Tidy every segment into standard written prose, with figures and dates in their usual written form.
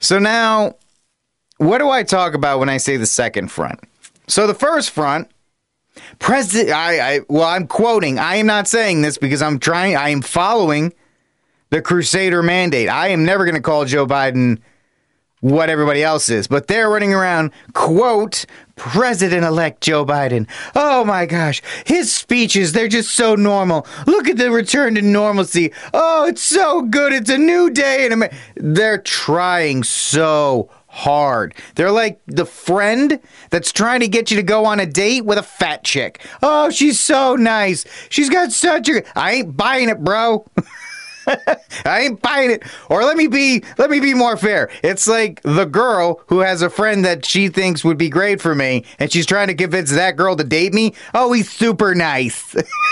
So now, what do I talk about when I say the second front? So the first front, I'm quoting. I am not saying this because I am following the Crusader mandate. I am never going to call Joe Biden what everybody else is, but they're running around, quote, President-elect Joe Biden. Oh my gosh, his speeches, they're just so normal. Look at the return to normalcy. Oh, it's so good. It's a new day in America. They're trying so hard. They're like the friend that's trying to get you to go on a date with a fat chick. Oh, she's so nice. She's got such a... I ain't buying it, bro. I ain't buying it. Or let me be more fair. It's like the girl who has a friend that she thinks would be great for me, and she's trying to convince that girl to date me. Oh, he's super nice.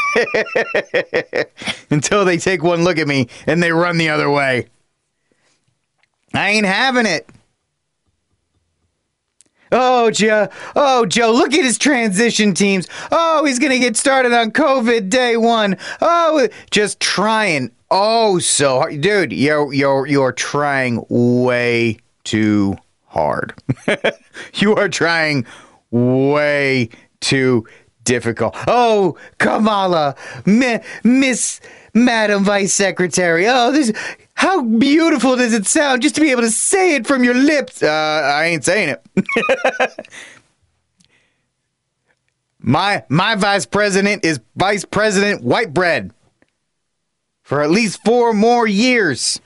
Until they take one look at me and they run the other way. I ain't having it. Oh, Joe, look at his transition teams. Oh, he's going to get started on COVID day one. Oh, just trying. Oh, so hard. Dude, you're trying way too hard. You are trying way too difficult. Oh, Kamala, Miss Madam Vice Secretary. Oh, how beautiful does it sound just to be able to say it from your lips? I ain't saying it. My vice president is Vice President Whitebread for at least 4 more years.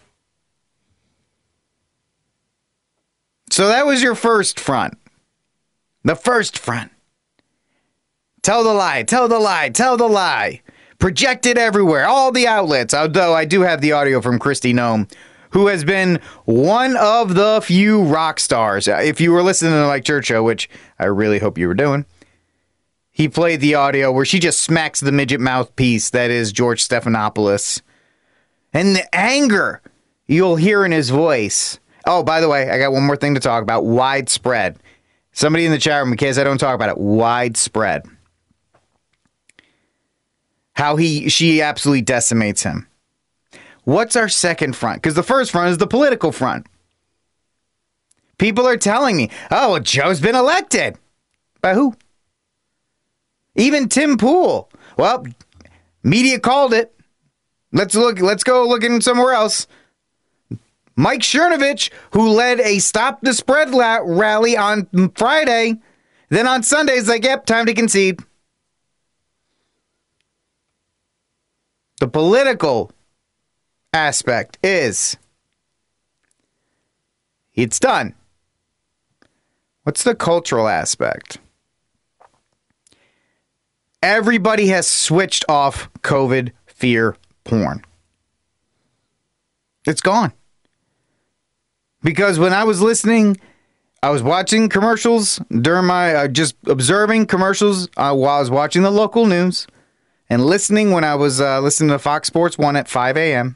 So that was your first front. The first front. Tell the lie, tell the lie, tell the lie. Projected everywhere, all the outlets. Although I do have the audio from Kristi Noem, who has been one of the few rock stars. If you were listening to the Mike Church Show, which I really hope you were doing, he played the audio where she just smacks the midget mouthpiece that is George Stephanopoulos. And the anger you'll hear in his voice. Oh, by the way, I got one more thing to talk about. Widespread. Somebody in the chat room, in case I don't talk about it, widespread. How she absolutely decimates him. What's our second front? Because the first front is the political front. People are telling me, oh, well, Joe's been elected. By who? Even Tim Pool. Well, media called it. Let's go looking somewhere else. Mike Cernovich, who led a Stop the Spread rally on Friday, then on Sunday is like, yep, time to concede. The political aspect is it's done. What's the cultural aspect? Everybody has switched off COVID fear porn. It's gone. Because when I was listening, I was watching commercials during my, just observing commercials while I was watching the local news and listening when I was listening to Fox Sports 1 at 5 a.m.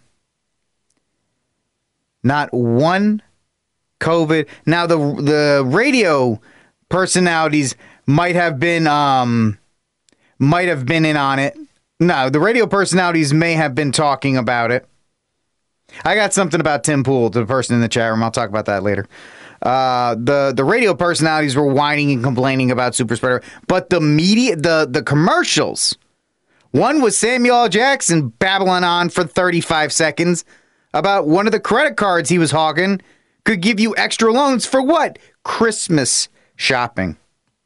Not one COVID. Now, the radio personalities might have been in on it. No, the radio personalities may have been talking about it. I got something about Tim Pool, the person in the chat room. I'll talk about that later. The radio personalities were whining and complaining about super spreader, but the media, the commercials. One was Samuel L. Jackson babbling on for 35 seconds about one of the credit cards he was hawking could give you extra loans for what? Christmas shopping.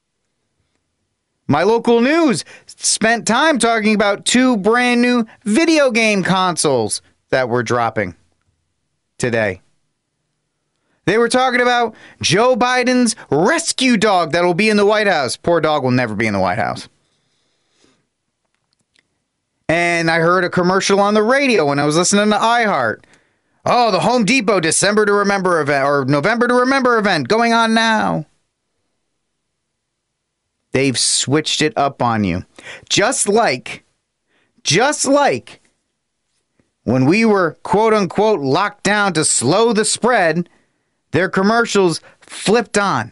My local news spent time talking about 2 brand new video game consoles that were dropping today. They were talking about Joe Biden's rescue dog that will be in the White House. Poor dog will never be in the White House. And I heard a commercial on the radio when I was listening to iHeart. Oh, the Home Depot December to Remember event or November to Remember event going on now. They've switched it up on you. Just like when we were quote unquote locked down to slow the spread, their commercials flipped on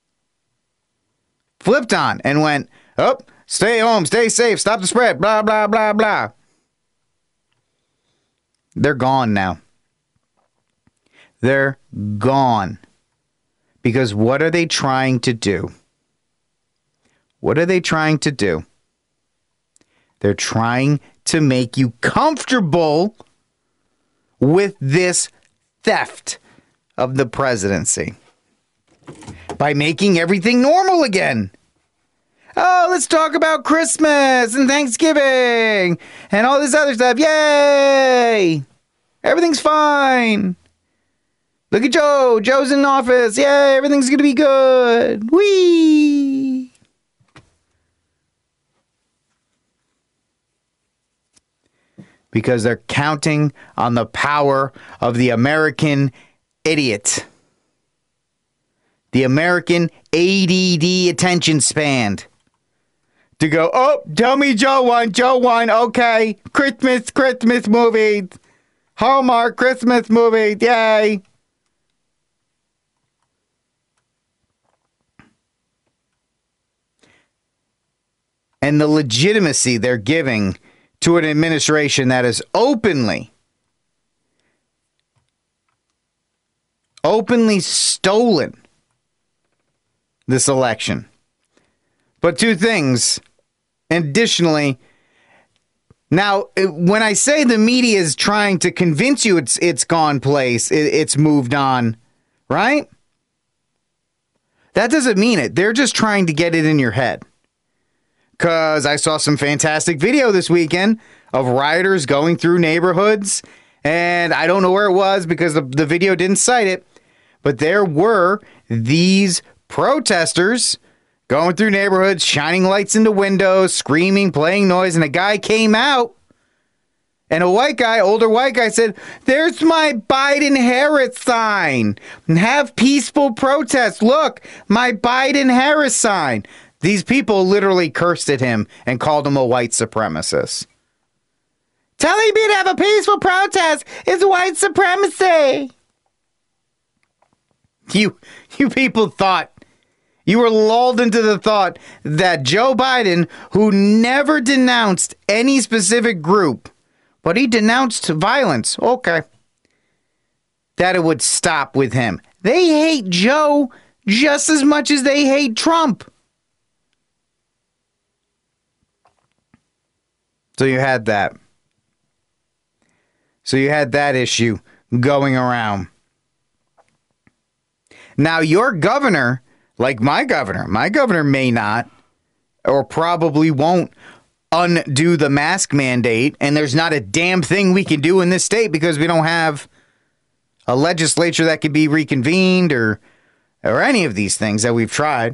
and went, oh, stay home, stay safe, stop the spread, blah, blah, blah, blah. They're gone now. They're gone. Because what are they trying to do? What are they trying to do? They're trying to make you comfortable with this theft of the presidency by making everything normal again. Oh, let's talk about Christmas and Thanksgiving and all this other stuff. Yay! Everything's fine. Look at Joe. Joe's in office. Yay, everything's going to be good. Whee! Because they're counting on the power of the American idiot. The American ADD attention span. To go, oh, tell me Joe won, okay. Christmas movie. Hallmark Christmas movie, yay. And the legitimacy they're giving to an administration that is openly stolen this election. But two things. Additionally, now, when I say the media is trying to convince you it's gone place, it's moved on, right? That doesn't mean it. They're just trying to get it in your head. Because I saw some fantastic video this weekend of rioters going through neighborhoods, and I don't know where it was because the video didn't cite it, but there were these protesters going through neighborhoods, shining lights into windows, screaming, playing noise, and a guy came out, and a white guy, older white guy, said, "There's my Biden-Harris sign. Have peaceful protests. Look, my Biden-Harris sign." These people literally cursed at him and called him a white supremacist. Telling me to have a peaceful protest is white supremacy. You people thought, you were lulled into the thought that Joe Biden, who never denounced any specific group, but he denounced violence, okay, that it would stop with him. They hate Joe just as much as they hate Trump. So you had that. So you had that issue going around. Now your governor, like my governor may not or probably won't undo the mask mandate, and there's not a damn thing we can do in this state because we don't have a legislature that could be reconvened or any of these things that we've tried.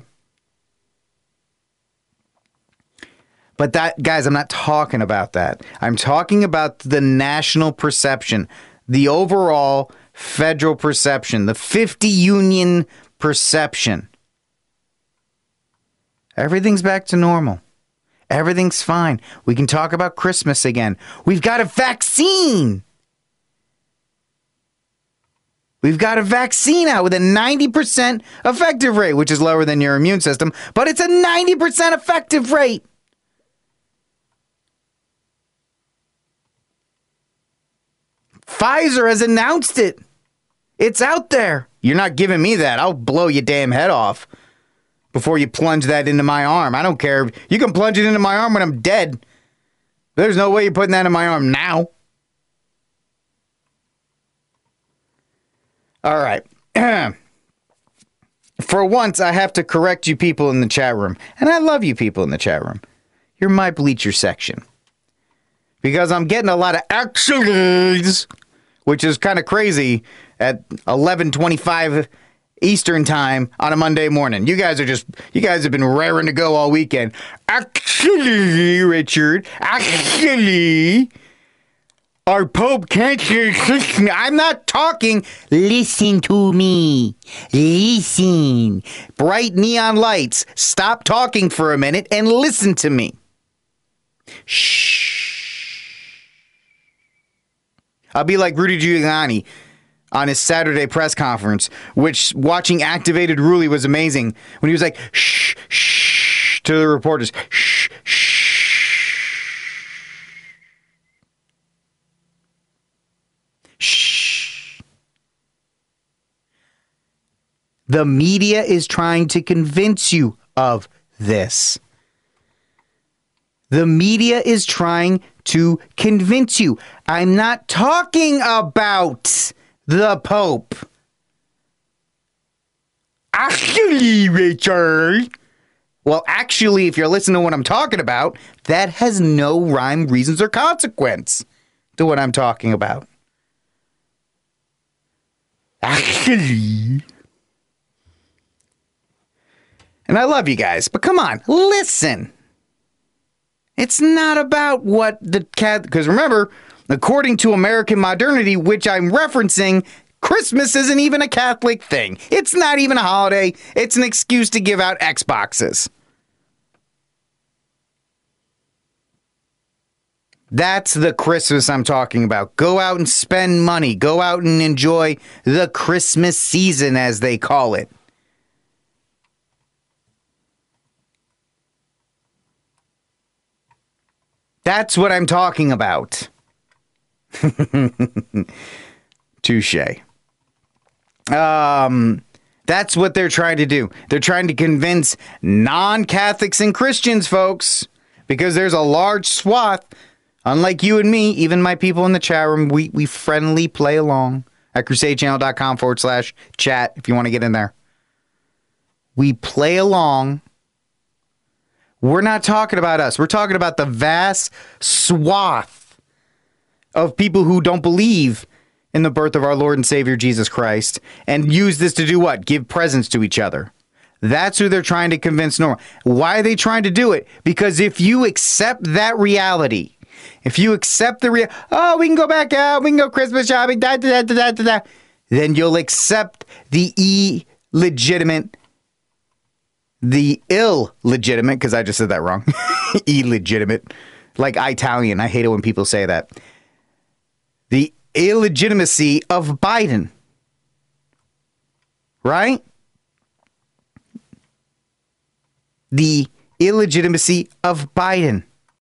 But that, guys, I'm not talking about that. I'm talking about the national perception, the overall federal perception, the 50 union perception. Everything's back to normal. Everything's fine. We can talk about Christmas again. We've got a vaccine. We've got a vaccine out with a 90% effective rate, which is lower than your immune system, but it's a 90% effective rate. Pfizer has announced it. It's out there. You're not giving me that. I'll blow your damn head off before you plunge that into my arm. I don't care. You can plunge it into my arm when I'm dead. There's no way you're putting that in my arm now. All right. For once, I have to correct you people in the chat room. And I love you people in the chat room. You're my bleacher section. Because I'm getting a lot of actuallys, which is kind of crazy at 11:25 Eastern time on a Monday morning. You guys have been raring to go all weekend. Actually, Richard, our Pope can't hear Christmas. I'm not talking. Listen to me. Listen. Bright neon lights. Stop talking for a minute and listen to me. Shh. I'll be like Rudy Giuliani on his Saturday press conference, which watching Activated Ruly was amazing. When he was like, shh, shh, to the reporters, shh, shh, shh. The media is trying to convince you of this. The media is trying to convince you. I'm not talking about the Pope. Actually, Richard. Well, actually, if you're listening to what I'm talking about, that has no rhyme, reasons, or consequence to what I'm talking about. Actually. And I love you guys, but come on, listen. It's not about what the cat, because remember, according to American modernity, which I'm referencing, Christmas isn't even a Catholic thing. It's not even a holiday. It's an excuse to give out Xboxes. That's the Christmas I'm talking about. Go out and spend money. Go out and enjoy the Christmas season, as they call it. That's what I'm talking about. Touche. That's what they're trying to do. They're trying to convince non-Catholics and Christians, folks, because there's a large swath. Unlike you and me, even my people in the chat room, we friendly play along at crusadechannel.com/chat if you want to get in there. We play along. We're not talking about us. We're talking about the vast swath of people who don't believe in the birth of our Lord and Savior Jesus Christ and use this to do what? Give presents to each other. That's who they're trying to convince normal. Why are they trying to do it? Because if you accept that reality, if you accept the we can go back out, we can go Christmas shopping, then you'll accept the illegitimate, because I just said that wrong. Illegitimate. Like Italian. I hate it when people say that. The illegitimacy of Biden. Right? The illegitimacy of Biden.